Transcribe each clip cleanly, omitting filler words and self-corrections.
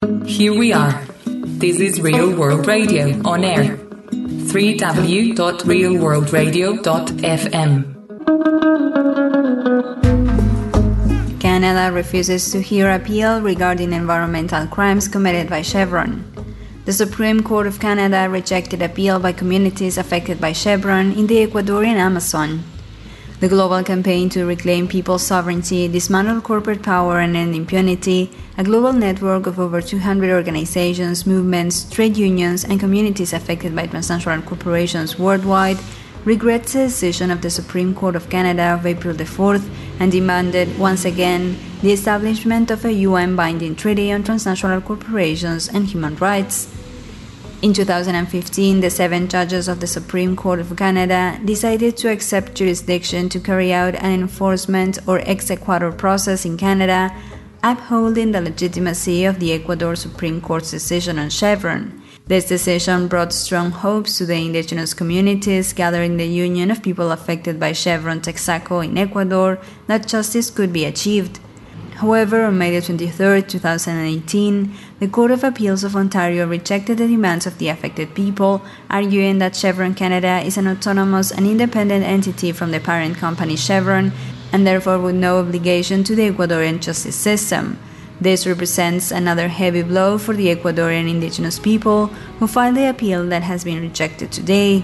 Here we are. This is Real World Radio on air. www.realworldradio.fm. Canada refuses to hear appeal regarding environmental crimes committed by Chevron. The Supreme Court of Canada rejected appeal by communities affected by Chevron in the Ecuadorian Amazon. The global campaign to reclaim people's sovereignty, dismantle corporate power, and end impunity, a global network of over 200 organizations, movements, trade unions, and communities affected by transnational corporations worldwide, regrets the decision of the Supreme Court of Canada of April the 4th and demanded, once again, the establishment of a UN-binding treaty on transnational corporations and human rights. In 2015, the 7 judges of the Supreme Court of Canada decided to accept jurisdiction to carry out an enforcement or exequatur process in Canada, upholding the legitimacy of the Ecuador Supreme Court's decision on Chevron. This decision brought strong hopes to the indigenous communities gathered in the Union of People Affected by Chevron Texaco in Ecuador that justice could be achieved. However, on May 23, 2018, the Court of Appeals of Ontario rejected the demands of the affected people, arguing that Chevron Canada is an autonomous and independent entity from the parent company Chevron, and therefore with no obligation to the Ecuadorian justice system. This represents another heavy blow for the Ecuadorian indigenous people who filed the appeal that has been rejected today.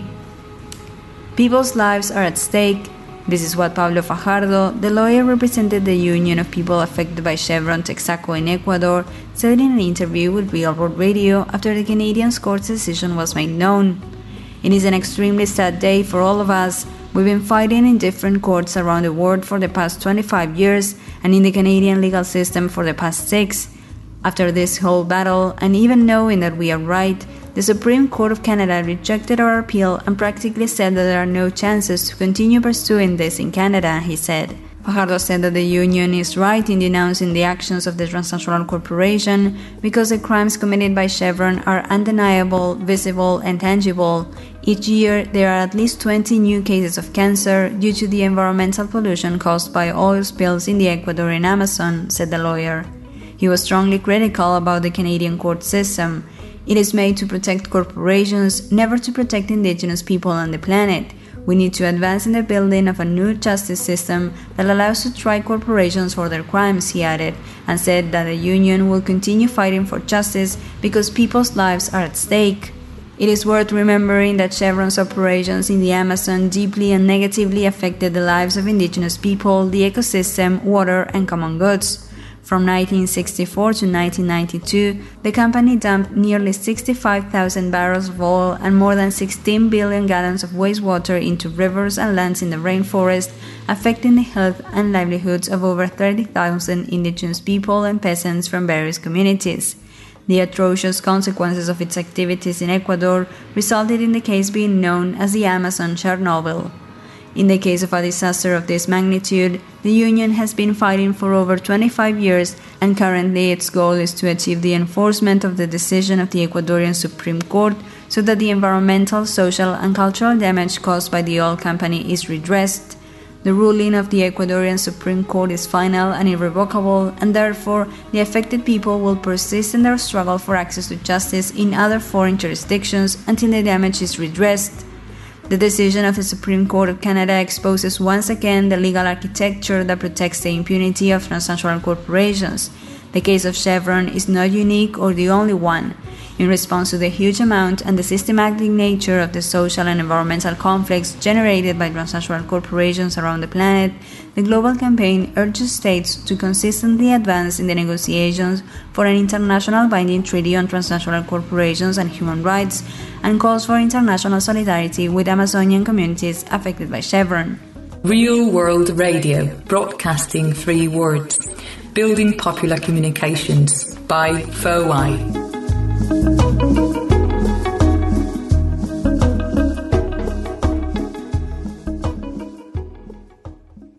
People's lives are at stake. This is what Pablo Fajardo, the lawyer representing the Union of People Affected by Chevron Texaco in Ecuador, said in an interview with Real World Radio after the Canadian court's decision was made known. It is an extremely sad day for all of us. We've been fighting in different courts around the world for the past 25 years and in the Canadian legal system for the past 6. After this whole battle, and even knowing that we are right, the Supreme Court of Canada rejected our appeal and practically said that there are no chances to continue pursuing this in Canada, he said. Fajardo said that the Union is right in denouncing the actions of the transnational corporation because the crimes committed by Chevron are undeniable, visible, and tangible. Each year, there are at least 20 new cases of cancer due to the environmental pollution caused by oil spills in the Ecuadorian Amazon, said the lawyer. He was strongly critical about the Canadian court system. It is made to protect corporations, never to protect indigenous people on the planet. We need to advance in the building of a new justice system that allows to try corporations for their crimes, he added, and said that the union will continue fighting for justice because people's lives are at stake. It is worth remembering that Chevron's operations in the Amazon deeply and negatively affected the lives of indigenous people, the ecosystem, water, and common goods. From 1964 to 1992, the company dumped nearly 65,000 barrels of oil and more than 16 billion gallons of wastewater into rivers and lands in the rainforest, affecting the health and livelihoods of over 30,000 indigenous people and peasants from various communities. The atrocious consequences of its activities in Ecuador resulted in the case being known as the Amazon Chernobyl. In the case of a disaster of this magnitude, the Union has been fighting for over 25 years, and currently its goal is to achieve the enforcement of the decision of the Ecuadorian Supreme Court so that the environmental, social, and cultural damage caused by the oil company is redressed. The ruling of the Ecuadorian Supreme Court is final and irrevocable, and therefore the affected people will persist in their struggle for access to justice in other foreign jurisdictions until the damage is redressed. The decision of the Supreme Court of Canada exposes once again the legal architecture that protects the impunity of transnational corporations. The case of Chevron is not unique or the only one. In response to the huge amount and the systematic nature of the social and environmental conflicts generated by transnational corporations around the planet, the global campaign urges states to consistently advance in the negotiations for an international binding treaty on transnational corporations and human rights, and calls for international solidarity with Amazonian communities affected by Chevron. Real World Radio, broadcasting 3 words, building popular communications by FOI.